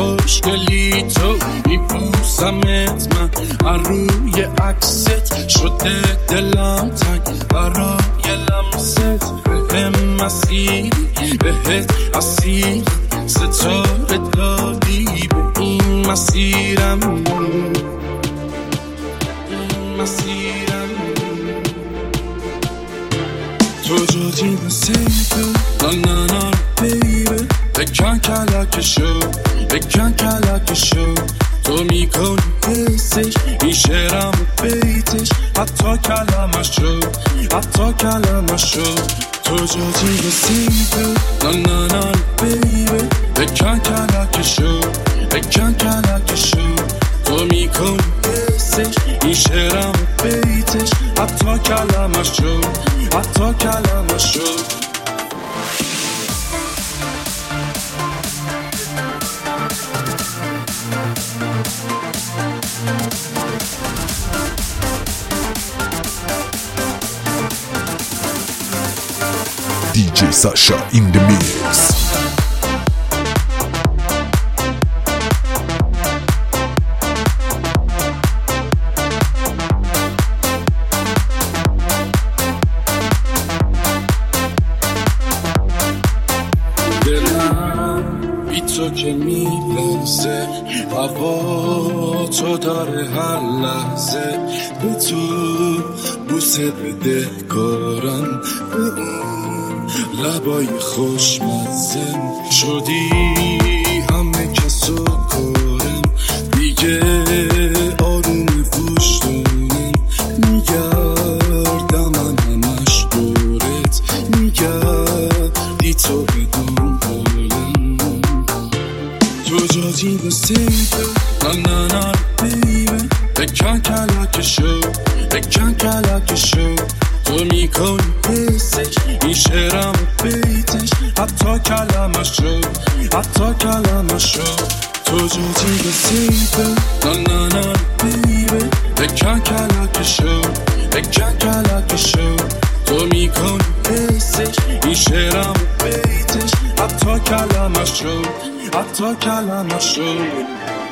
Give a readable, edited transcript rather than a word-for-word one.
خوشگلی تو میبوسمت من روی عکست شده دلم تنگ برای لمست بهم مسیری بهت اسیر ستاره دادی به این مسیرم تو جاجی بسیده نه نه بیبه بکن کلک شو تو میکنی حسش این شعرم و بیتش حتی کلمش شو تو جاجی بسیده نه نه بیبه بکن کلک شو تو میکنی حسش این شعرم و بیتش حتی کلمش شو DJ Sasha in the mix. دلم بی تو که میلرزه هوا تو داره هر لحظه به تو بوسه بده کارم به اون لبای خوشمزه شدی همه کسو کارم دیگه آروم وجدانم میگردم من همش دورت میگردی تو بدون حالم تو جاجی بسیده نه بیبه بکن کلک شو تو میکنی حسش این شعرم و بیتش حتی کلمش شو تو جاجی بسیده نه بیبه بکن کلک شو تو میکنی حسش این شعرم و بیتش حتی کلمش شو